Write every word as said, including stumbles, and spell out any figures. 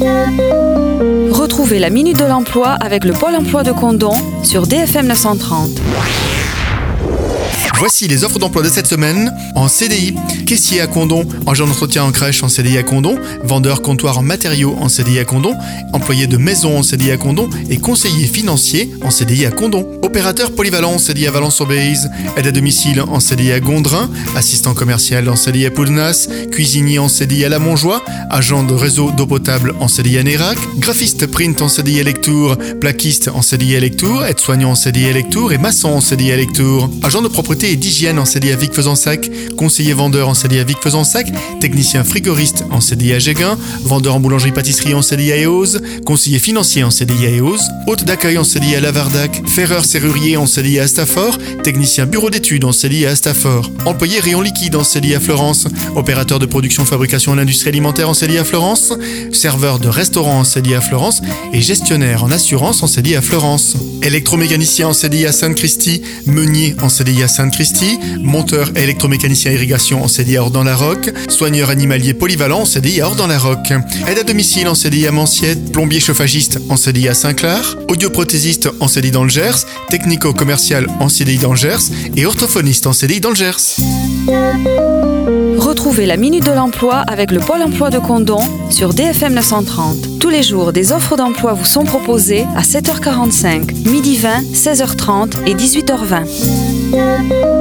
Retrouvez la Minute de l'Emploi avec le Pôle emploi de Condom sur D F M neuf cent trente. Voici les offres d'emploi de cette semaine. En C D I, caissier à Condom, agent d'entretien en crèche en C D I à Condom, vendeur comptoir en matériaux en C D I à Condom, employé de maison en C D I à Condom et conseiller financier en C D I à Condom. Opérateur polyvalent en C D I à Valence-sur-Béziers, aide à domicile en C D I à Gondrin, assistant commercial en C D I à Poulnas, cuisinier en C D I à La Montjoie, agent de réseau d'eau potable en C D I à Nérac, graphiste print en C D I à Lectoure, plaquiste en C D I à Lectoure, aide-soignant en C D I à Lectoure et maçon en C D I à Lectoure. Agent de propreté et d'hygiène en C D I à Vic-Fezensac, conseiller vendeur en C D I à Vic-Fezensac, technicien frigoriste en C D I à Géguin, vendeur en boulangerie-pâtisserie en C D I à Eauze, conseiller financier en C D I à Eauze, hôte d'accueil en C D I à Lavardac, ferreur serrurier en C D I à Astafort, technicien bureau d'études en C D I à Astafort, employé rayon liquide en C D I à Florence, opérateur de production fabrication en industrie alimentaire en C D I à Florence, serveur de restaurant en C D I à Florence et gestionnaire en assurance en C D I à Florence. Électromécanicien en C D I à Sainte-Christie, meunier en C D I à Sainte-Christie, monteur électromécanicien irrigation en C D I à Ordan-la-Roque, soigneur animalier polyvalent en C D I à Ordan-la-Roque, aide à domicile en C D I à Manciette, plombier chauffagiste en C D I à Saint-Clar, audioprothésiste en C D I dans le Gers, technico-commercial en C D I dans le Gers et orthophoniste en C D I dans le Gers. Retrouvez la Minute de l'Emploi avec le Pôle emploi de Condom sur D F M neuf cent trente. Tous les jours, des offres d'emploi vous sont proposées à sept heures quarante-cinq, midi vingt, seize heures trente et dix-huit heures vingt.